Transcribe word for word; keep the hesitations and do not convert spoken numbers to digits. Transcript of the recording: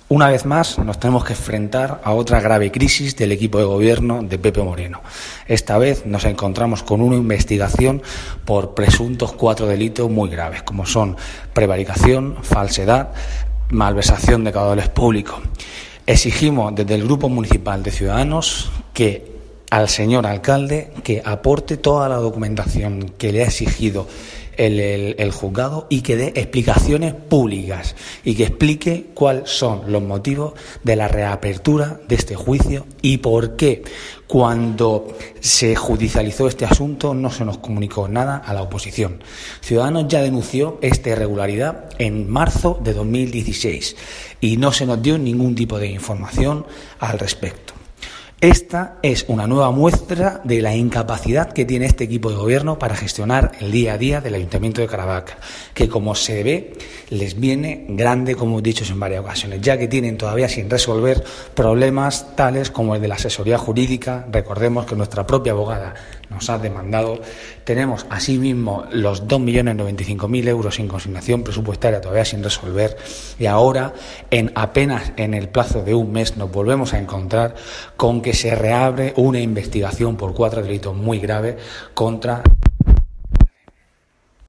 Una vez más nos tenemos que enfrentar a otra grave crisis del equipo de gobierno de Pepe Moreno. Esta vez nos encontramos con una investigación por presuntos cuatro delitos muy graves, como son prevaricación, falsedad, malversación de caudales públicos. Exigimos desde el Grupo Municipal de Ciudadanos que al señor alcalde que aporte toda la documentación que le ha exigido el, el, el juzgado y que dé explicaciones públicas y que explique cuáles son los motivos de la reapertura de este juicio y por qué cuando se judicializó este asunto no se nos comunicó nada a la oposición. Ciudadanos ya denunció esta irregularidad en marzo de dos mil dieciséis y no se nos dio ningún tipo de información al respecto. Esta es una nueva muestra de la incapacidad que tiene este equipo de gobierno para gestionar el día a día del Ayuntamiento de Caravaca, que como se ve les viene grande, como he dicho en varias ocasiones, ya que tienen todavía sin resolver problemas tales como el de la asesoría jurídica. Recordemos que nuestra propia abogada nos ha demandado. Tenemos asimismo los dos millones noventa y cinco mil euros sin consignación presupuestaria todavía sin resolver y ahora en apenas en el plazo de un mes nos volvemos a encontrar con que se reabre una investigación por cuatro delitos muy graves contra